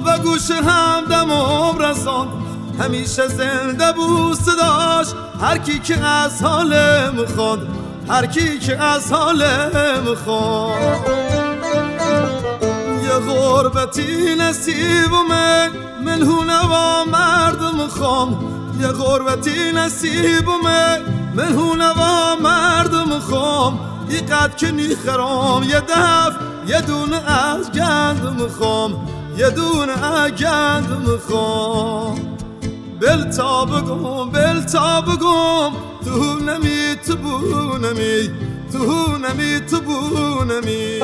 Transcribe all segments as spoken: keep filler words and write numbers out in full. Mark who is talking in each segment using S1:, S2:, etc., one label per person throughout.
S1: به گوش همدمم رساند، همیشه زنده بود صداش هر کی که از حالم خواند، هر کی که از حالم خواند. یه غربتی نصیبمه ملهونه و مردم خوام، یه غربتی نصیبمه ملهونه و مردم خوام. اینقدر که نیخرام یه دف یه دونه از گندم خوام، یه دونه از گندم خوام. بل تا بگم بل تا بگم تو نمی تو بو نمی، تو نمی تو بو نمی.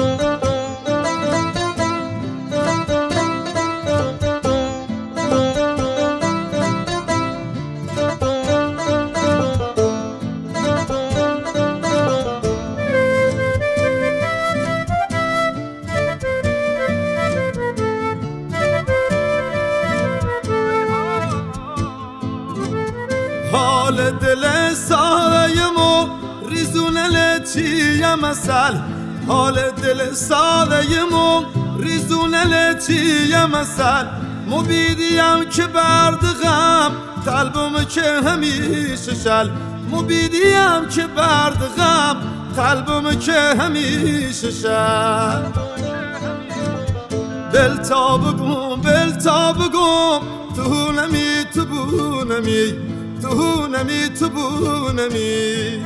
S1: حال دل ساده مو ریزونه لچیه مثل، حال دل ساده مو ریزونه لچیه مثل. مبیدیم که برد غم قلبم که همیشه شل، مبیدیم که برد غم قلبم که همیشه شل. بل تا بگم بل تا بگم تو نمی تو بو نمی، تو نمی تو بو نمی.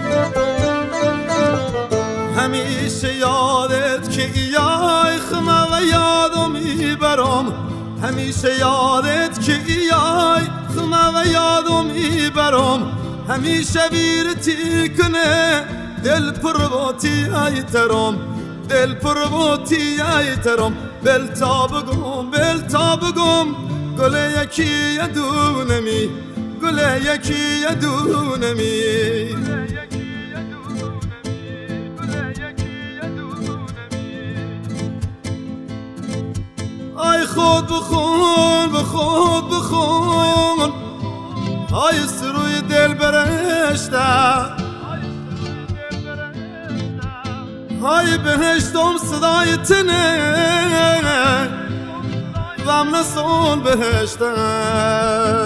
S1: همیشه یادت که ایای خمه و یادو میبرم، همیشه یادت که ایای خمه و یادو میبرم. همیشه ویرتی کنه دل پرواتی ای ترم، دل پرواتی ای ترم. بل تا بگم بل تا بگم گل یکی دونمی، گل یکی دونمی. آی خود بخون به خود بخون، آی سروی دل برشته، آی بهشتم صدای تنه غم نسون بهشته.